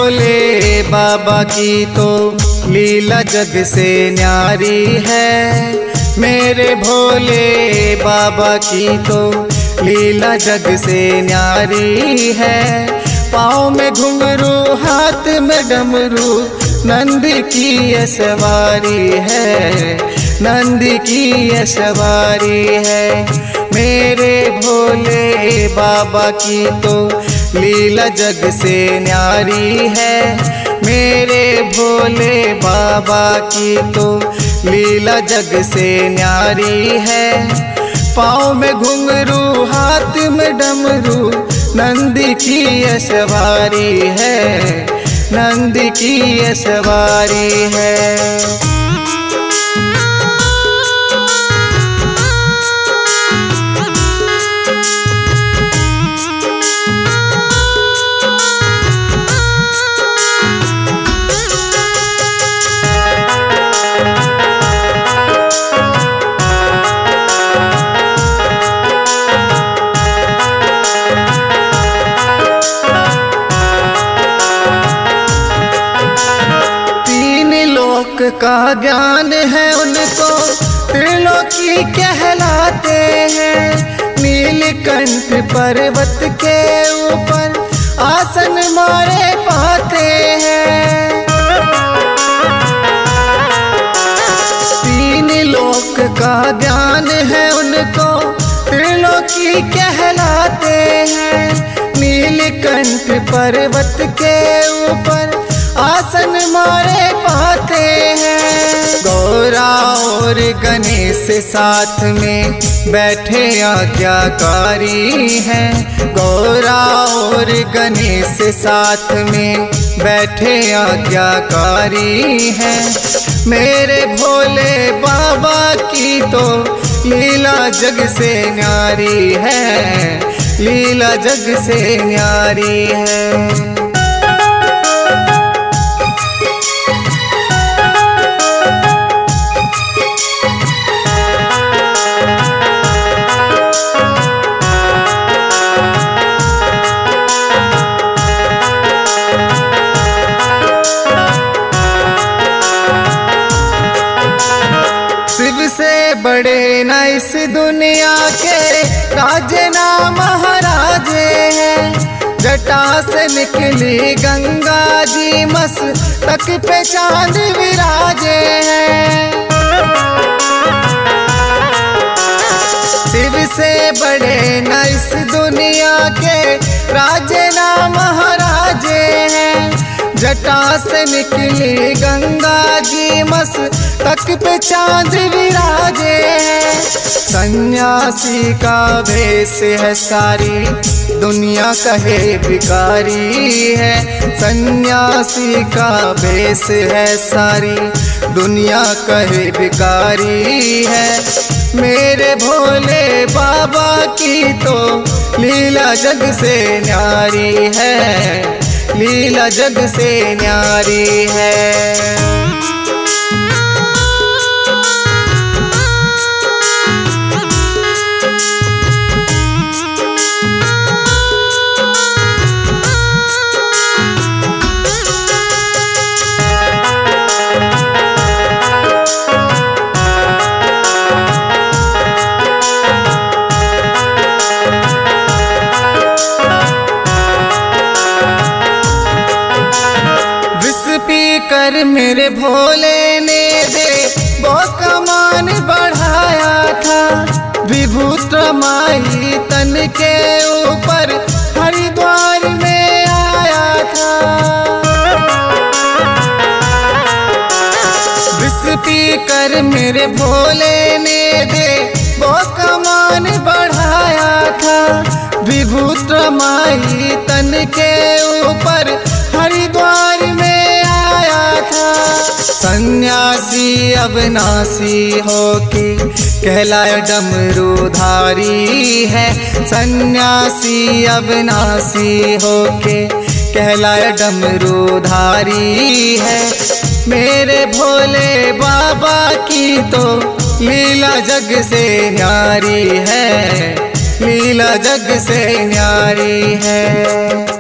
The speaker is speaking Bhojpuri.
भोले बाबा की तो लीला जग से न्यारी है। मेरे भोले बाबा की तो लीला जग से न्यारी है। पाँव में घुंघरू हाथ में डमरू नंद की ये सवारी है, नंद की ये सवारी है। मेरे भोले बाबा की तो लीला जग से न्यारी है। मेरे भोले बाबा की तो लीला जग से न्यारी है। पाँव में घुंघरू हाथ में डमरू नंद की ये सवारी है, नंद की ये सवारी है। का ज्ञान है उनको त्रिलोकी कहलाते हैं। नीलकंठ पर्वत के ऊपर आसन मारे पाते हैं। तीन लोक का ज्ञान है उनको त्रिलोकी कहलाते हैं। नीलकंठ पर्वत के ऊपर आसन मारे पाते हैं। गौरा और गणेश साथ में बैठे आज्ञाकारी हैं। गौरा और गणेश साथ में बैठे आज्ञाकारी हैं। मेरे भोले बाबा की तो लीला जग से न्यारी है, लीला जग से न्यारी है। शिव से बड़े न इस दुनिया के राजे ना महाराजे हैं। जटा से निकली गंगा जी मस्तक पे चांद विराजे हैं। शिव से बड़े न इस दुनिया के राजे ना महाराजे हैं। जटा से निकली गंगा जी मस्तक पे चांद विराजे हैं। सन्यासी का भेष है सारी दुनिया कहे भिखारी है। सन्यासी का भेष है सारी दुनिया कहे भिखारी है। मेरे भोले बाबा की तो लीला जग से न्यारी है, लीला जग से न्यारी है। कर मेरे भोले ने दे वो कमान बढ़ाया था। विभूत माई तन के ऊपर हरिद्वार में आया था। विष पी कर मेरे भोले ने दे वो कमान बढ़ाया था। विभूत माई तन के ऊपर हरिद्वार में सन्यासी अविनाशी होके कहलाए डमरूधारी है। सन्यासी अविनाशी होके कहलाए डमरूधारी है। मेरे भोले बाबा की तो लीला जग से न्यारी है, लीला जग से न्यारी है।